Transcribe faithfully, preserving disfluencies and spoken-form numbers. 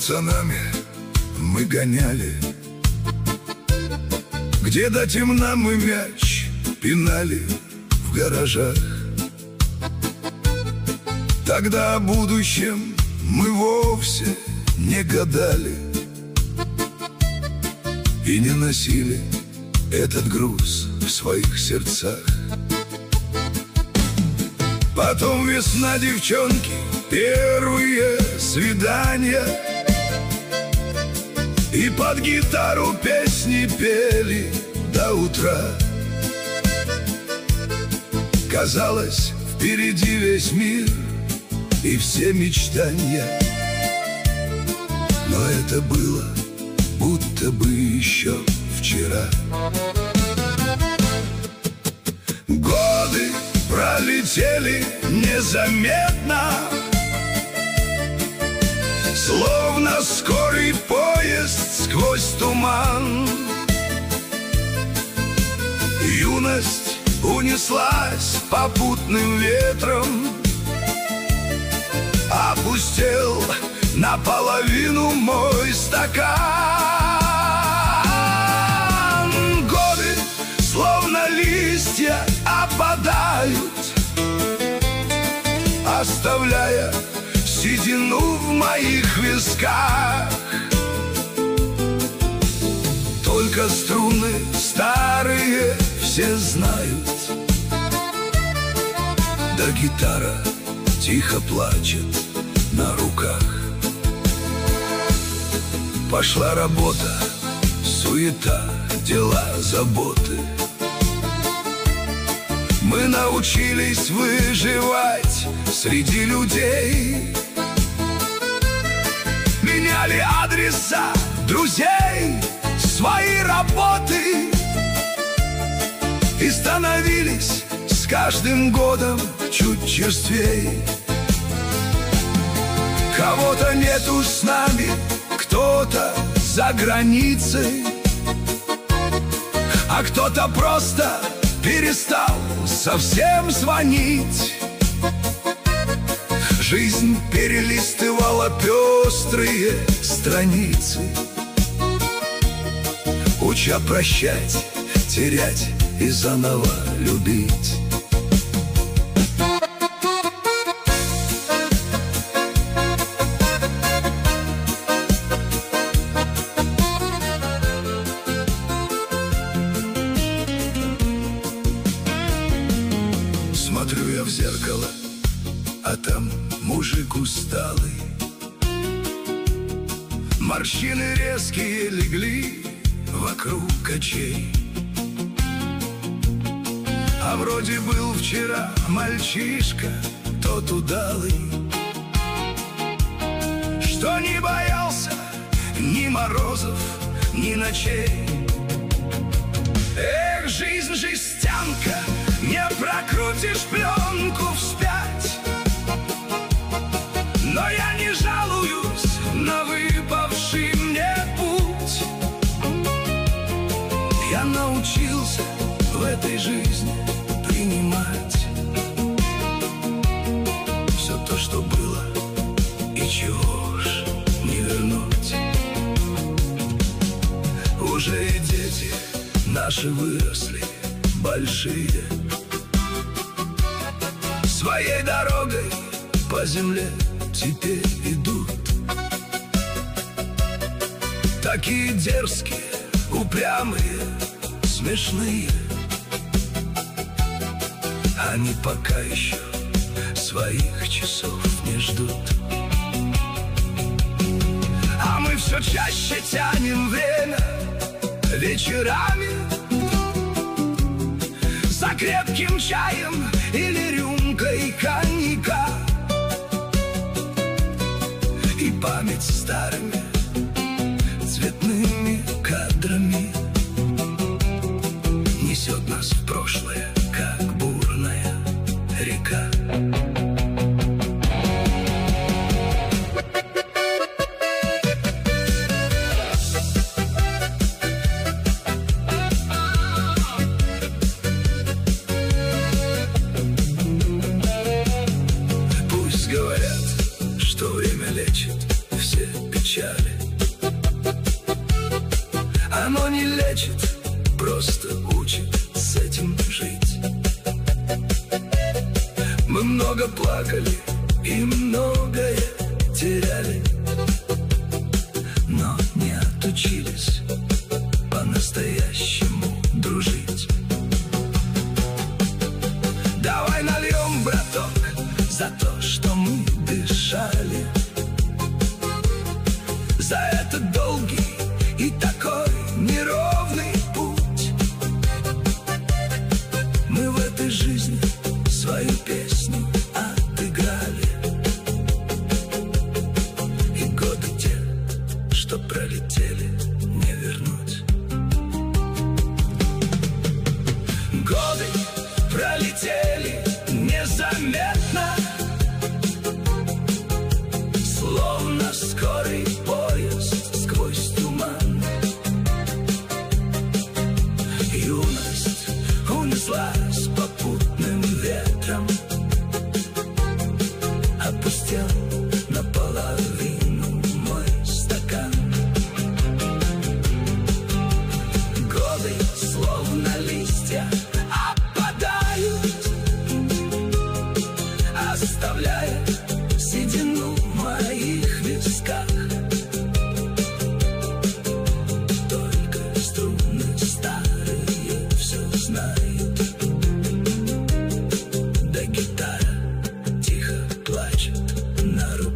пацанами мы гоняли, где до темна мы мяч пинали в гаражах. Тогда о будущем мы вовсе не гадали и не носили этот груз в своих сердцах. Потом весна, девчонки, первые свидания, и под гитару песни пели до утра. Казалось, впереди весь мир и все мечтания, но это было будто бы еще вчера. Годы пролетели незаметно, словно скорый поезд сквозь туман. Юность унеслась попутным ветром, опустел наполовину мой стакан. Годы, словно листья, опадают, оставляя седину в моих висках. Только струны старые все знают, да гитара тихо плачет на руках. Пошла работа, суета, дела, заботы. Мы научились выживать среди людей, меняли адреса друзей, свои работы, и становились с каждым годом чуть черствей. Кого-то нету с нами, кто-то за границей, а кто-то просто перестал совсем звонить. Жизнь перелистывала пестрые страницы, уча прощать, терять и заново любить. Смотрю я в зеркало, а там мужик усталый. Морщины резкие легли вокруг очей, а вроде был вчера мальчишка тот удалый, что не боялся ни морозов, ни ночей. Эх, жизнь жестянка, не прокрутишь пленку вспять. Но я не жалуюсь на выпавший мне путь. Я научился в этой жизни принимать все то, что было, и чего ж не вернуть. Уже и дети наши выросли большие, своей дорогой по земле теперь идут. Такие дерзкие, упрямые, смешные. Они пока еще своих часов не ждут. А мы все чаще тянем время вечерами за крепким чаем или рюмкой коньяка. И память старыми цветными кадрами несет нас в прошлое, как бурная река. Говорят, что время лечит все печали. Оно не лечит, просто учит с этим жить. Мы много плакали и многое теряли, но не отучились по-настоящему дружить. Давай нальем, браток, за то, что мы дышали, за этот долгий и такой неровный путь. Мы в этой жизни свою песню отыграли, и годы те, что пролетели, не вернуть. Годы пролетели незаметно, словно скорый поезд сквозь туман. Юность унеслась попутным ветром, опустел наполовину мой стакан. Годы, словно листья, опадают, оставляя седину в моих висках. Только струны старые все знают, да гитара тихо плачет на руке.